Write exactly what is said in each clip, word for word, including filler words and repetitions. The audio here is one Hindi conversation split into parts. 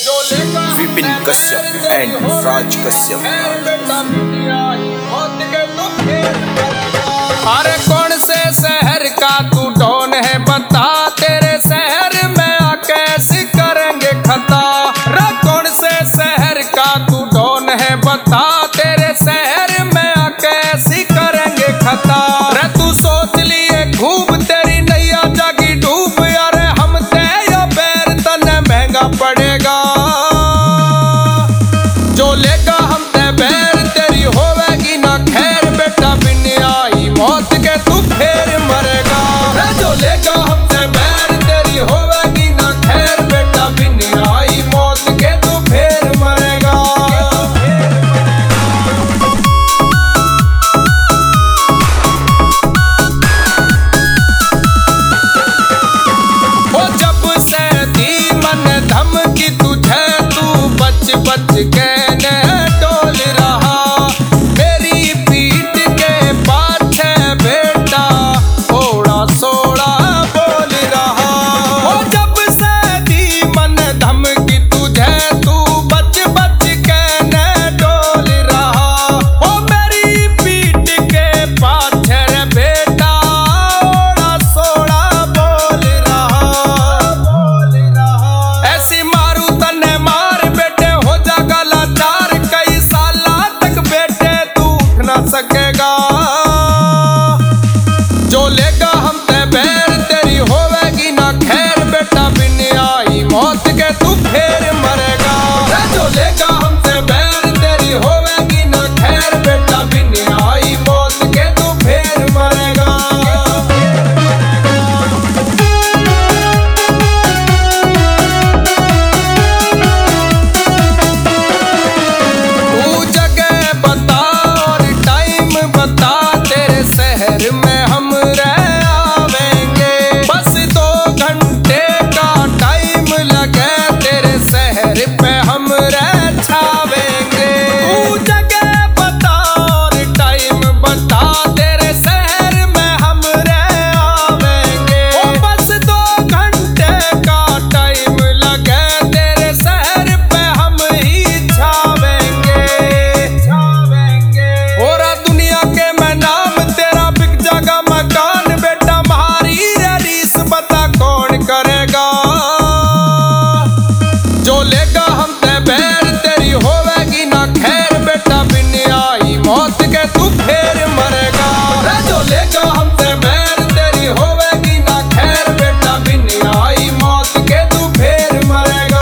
विपिन कश्यप एंड राज कश्यप। अरे कौन से शहर का तू डॉन है बता, तेरे शहर में आके ऐसी करेंगे खता। रे कौन से शहर का तू डॉन है बता, तेरे शहर में आके ऐसी करेंगे खता। रे तू सोच लिए खूब तेरी नैया जागी डूब, अरे हम ते या बैर तने महंगा पड़ेगा। जो लेगा हम ते बैर तेरी होवेगी ना खैर, बेटा बिन आई मौत के तू फिर मरेगा। जो लेगा हम ते बैर तेरी होवेगी ना खैर, बेटा बिन आई मौत के तू फिर मरेगा। ओ जब से दी मन धमकी तुझे, तू बच बच के डोल रहा। मेरी पीठ के पाछे बेटा थोड़ा सोड़ा बोल रहा। ओ जब से दी मन धमकी तुझे, तू बच बच के डोल रहा। ओ मेरी पीठ के पाछे बेटा थोड़ा सोड़ा बोल रहा बोल रहा। ऐसी मारू तने मार बेटे हो जागा लाचार, कई साला तक बेटे तू उठ ना सकेगा। जो लेगा हम ते बैर तेरी होवेगी ना खैर, बेटा बिन आई मौत के तू फिर मरेगा। जो लेगा हम ते बैर तेरी होवेगी ना खैर, बेटा बिन आई मौत के तू फिर मरेगा। तू जगह बता और टाइम बता, तेरे शहर में हम रह आवेंगे। बस दो घंटे का टाइम लगे, तेरे शहर पे हम रह छावेंगे। तू जगह बता और टाइम बता, तेरे शहर में हम रह आवेंगे। ओ बस दो घंटे का टाइम लगे, तेरे शहर पे हम ही छावेंगे छावेंगे। और दुनिया के मैं नाम तेरा बिक जागा मकान, बेटा मारी रे रीस बता कौन करेगा। जो लेगा हम ते बैर तेरी होवेगी ना खैर, बेटा बिन आई मौत के तू फिर मरेगा। जो लेगा हम ते बैर तेरी होवेगी ना खैर, बेटा बिन आई मौत के तू फिर मरेगा।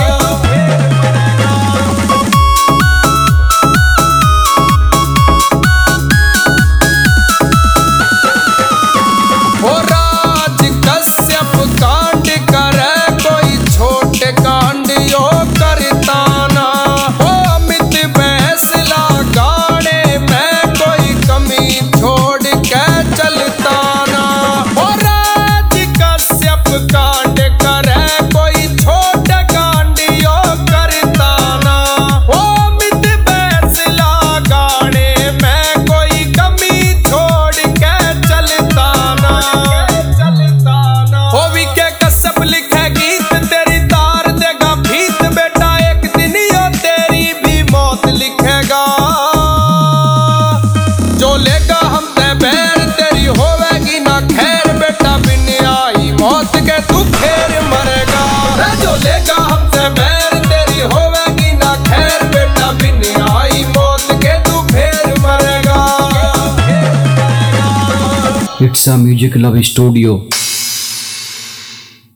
ओ राज कश्यप कांड करे, कोई छोटे कांड यो करता ना। ओ अमित फैसला गाने में कोई कमी छोड़ के चलता ना। ओ राज कश्यप कांड करे, कोई छोटे कांड यो करता ना। ओ अमित फैसला गाने में कोई कमी छोड़ के चलता ना चलता ना। ओ विके कश्यप लिखे गीत, तेरी तार देगा भीत, बेटा एक दिन यो तेरी भी मौत लिखेगा। जो लेगा हम ते बैर तेरी होवेगी ना खैर, बेटा बिन आई मौत के तू फिर मरेगा। जो लेगा हम ते बैर तेरी होवेगी ना खैर, बेटा बिन आई मौत के तू फिर मरेगा। It's a music love studio.